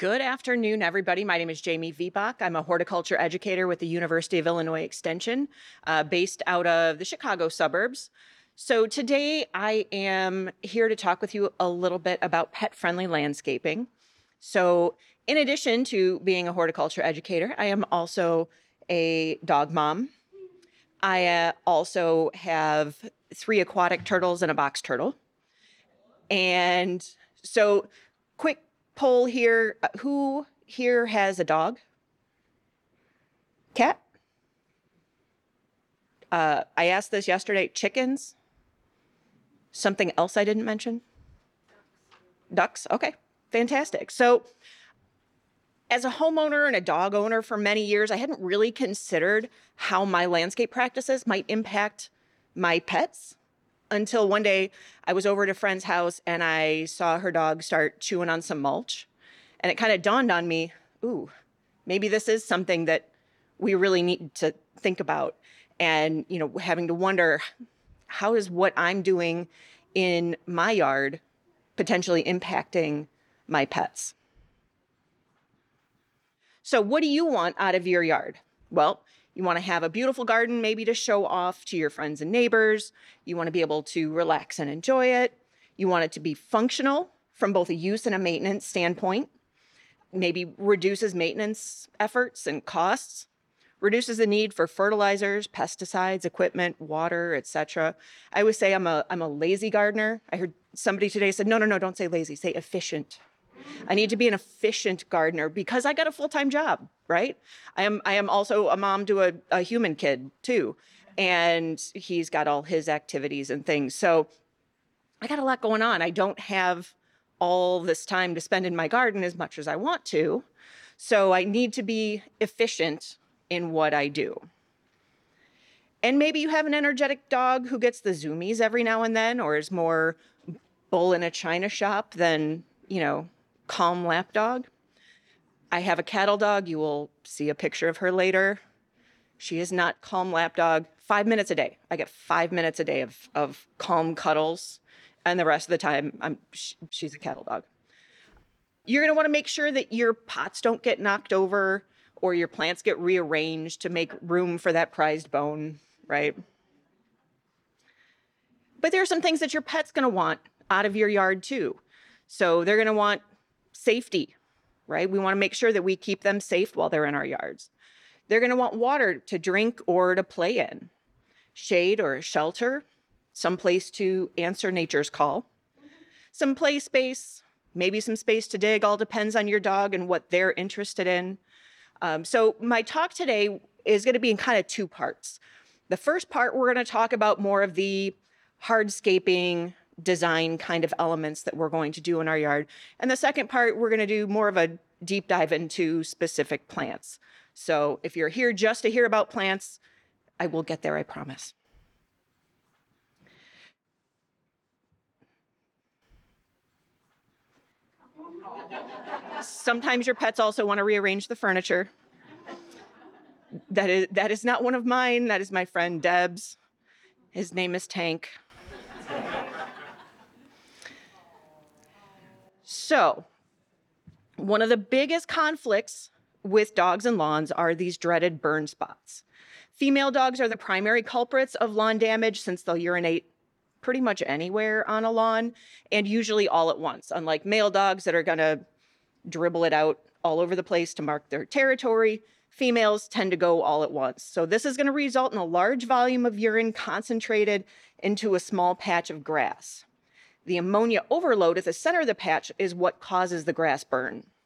Good afternoon, everybody. My name is Jamie Vibach. I'm a horticulture educator with the University of Illinois Extension, based out of the Chicago suburbs. So today I am here to talk with you a little bit about pet-friendly landscaping. So in addition to being a horticulture educator, I am also a dog mom. I also have 3 aquatic turtles and a box turtle. And so quick poll here. Who here has a dog? Cat? I asked this yesterday. Chickens? Something else I didn't mention? Ducks? Okay, fantastic. So as a homeowner and a dog owner for many years, I hadn't really considered how my landscape practices might impact my pets until one day I was over at a friend's house and I saw her dog start chewing on some mulch. And it kind of dawned on me, ooh, maybe this is something that we really need to think about. And, having to wonder, how is what I'm doing in my yard potentially impacting my pets? So what do you want out of your yard? Well, you want to have a beautiful garden, maybe to show off to your friends and neighbors. You want to be able to relax and enjoy it. You want it to be functional from both a use and a maintenance standpoint. Maybe reduces maintenance efforts and costs, reduces the need for fertilizers, pesticides, equipment, water, etc. I always say I'm a lazy gardener. I heard somebody today said, no, don't say lazy, say efficient. I need to be an efficient gardener because I got a full-time job, right? I am also a mom to a human kid too. And he's got all his activities and things. So I got a lot going on. I don't have all this time to spend in my garden as much as I want to. So I need to be efficient in what I do. And maybe you have an energetic dog who gets the zoomies every now and then, or is more bull in a china shop than, calm lap dog. I have a cattle dog. You will see a picture of her later. She is not calm lap dog. 5 minutes a day. I get 5 minutes a day of calm cuddles. And the rest of the time, she's a cattle dog. You're going to want to make sure that your pots don't get knocked over or your plants get rearranged to make room for that prized bone, right? But there are some things that your pet's going to want out of your yard too. So they're going to want safety, right? We want to make sure that we keep them safe while they're in our yards. They're going to want water to drink or to play in, shade or a shelter, some place to answer nature's call, some play space, maybe some space to dig, all depends on your dog and what they're interested in. So my talk today is going to be in kind of 2 parts. The first part, we're going to talk about more of the hardscaping design kind of elements that we're going to do in our yard. And the second part, we're going to do more of a deep dive into specific plants. So if you're here just to hear about plants, I will get there, I promise. Sometimes your pets also want to rearrange the furniture. That is not one of mine. That is my friend Deb's. His name is Tank. So, one of the biggest conflicts with dogs and lawns are these dreaded burn spots. Female dogs are the primary culprits of lawn damage since they'll urinate pretty much anywhere on a lawn and usually all at once, unlike male dogs that are going to dribble it out all over the place to mark their territory. Females tend to go all at once. So this is going to result in a large volume of urine concentrated into a small patch of grass. The ammonia overload at the center of the patch is what causes the grass burn.